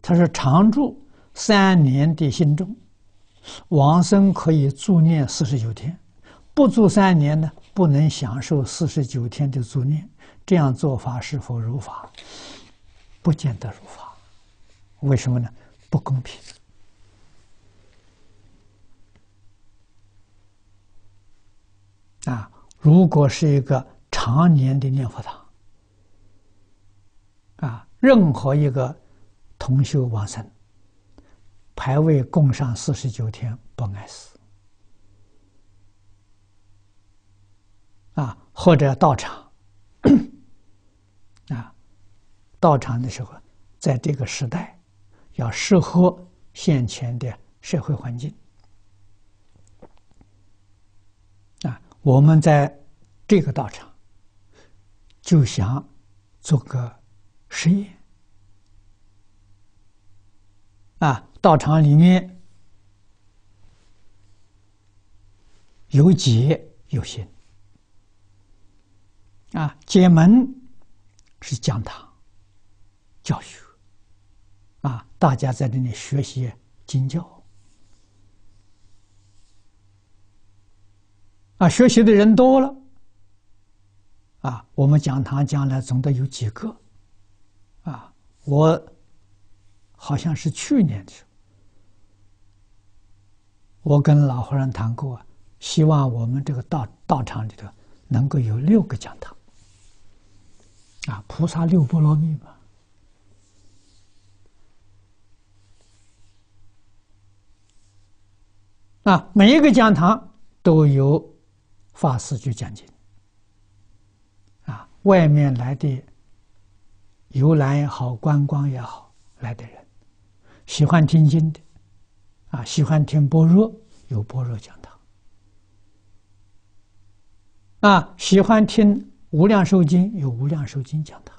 他说常住3年的心中，往生可以助念49天，不住3年呢，不能享受49天的助念。这样做法是否如法？不见得如法。为什么呢？不公平。如果是一个常年的念佛堂，任何一个同修往生，牌位供上49天不碍事。或者道场，道场的时候，在这个时代，要适合现前的社会环境。我们在这个道场，就想做个实验。道场里面有解有行。解门是讲堂教学，大家在这里学习经教。学习的人多了，我们讲堂将来总得有几个。我好像是去年的时候，我跟老和尚谈过，希望我们这个道场里头能够有6个讲堂。菩萨6波罗蜜嘛。每一个讲堂都有法师去讲经。外面来的游览也好，观光也好，来的人喜欢听经的，喜欢听般若，有般若讲堂。喜欢听无量寿经，有无量寿经讲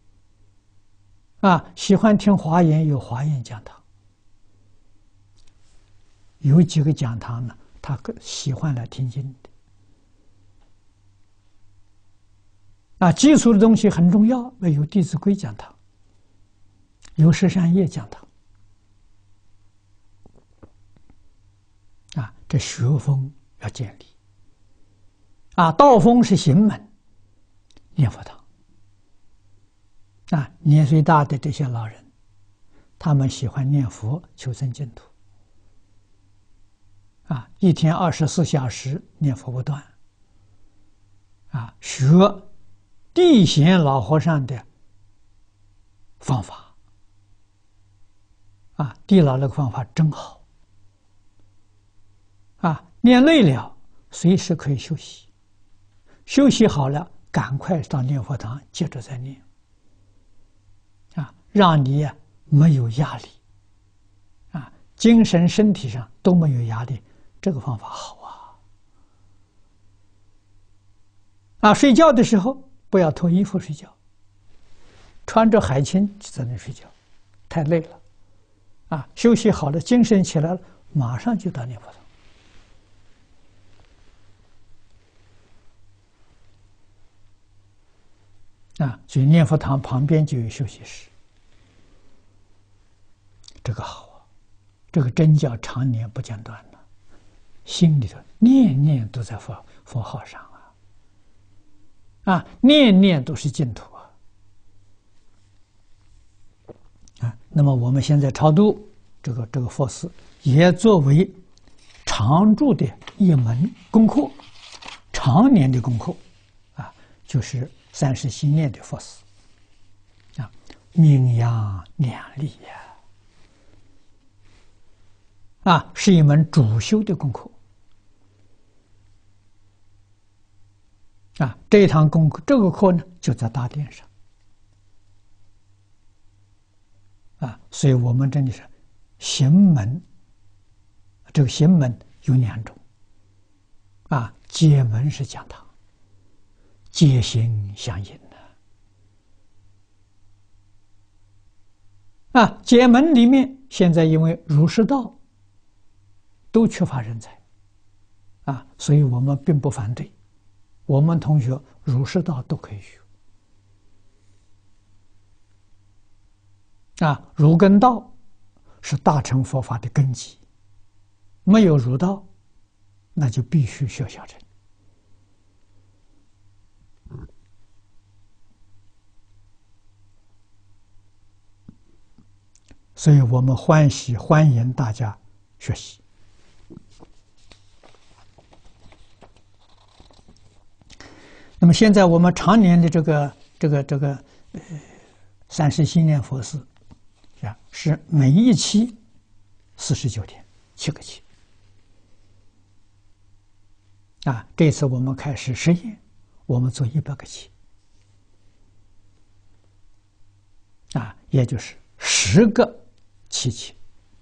堂。喜欢听华严，有华严讲堂。有几个讲堂呢，他喜欢来听经的。基础的东西很重要，有弟子规讲堂，有十善业讲堂。这学风要建立。道风是行门，念佛堂。年岁大的这些老人，他们喜欢念佛求生净土。一天24小时念佛不断。学地贤老和尚的方法。地老那个方法真好。念累了，随时可以休息。休息好了，赶快到念佛堂，接着再念。让你没有压力。精神身体上都没有压力，这个方法好睡觉的时候不要脱衣服睡觉，穿着海青就在那睡觉，太累了。休息好了，精神起来了，马上就到念佛堂。所以念佛堂旁边就有休息室，这个好。这个真叫常年不间断了，心里头念念都在佛号上念念都是净土那么我们现在超度这个佛事，也作为常住的一门功课，常年的功课就是30心念的佛事名扬两利是一门主修的功课。这一堂功课，这个课呢就在大殿上。所以我们这里是行门，这个行门有2种。解门是讲堂，解行相应解门里面现在因为儒释道都缺乏人才所以我们并不反对，我们同学儒释道都可以学儒跟道是大乘佛法的根基。没有入道，那就必须学小乘。所以我们欢迎大家学习。那么现在我们常年的这个30心念佛事啊，是每一期49天，7个期。啊，这次我们开始实验，我们做100个期。啊，也就是10个期期。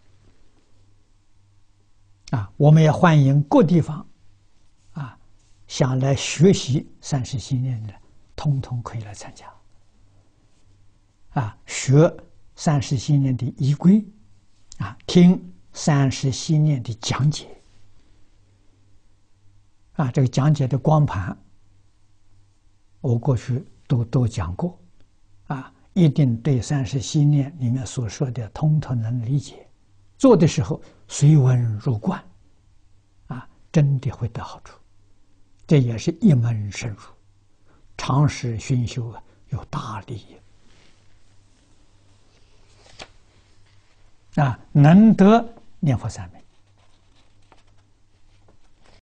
啊，我们也欢迎各地方啊想来学习30心念的，通通可以来参加。啊，学30心念的仪规，啊，听30心念的讲解。啊，这个讲解的光盘，我过去都讲过。啊，一定对30心念里面所说的通通能理解，做的时候随文入观，啊，真的会得好处。这也是一门深入，长时熏修啊，有大利益。啊，能得念佛3昧。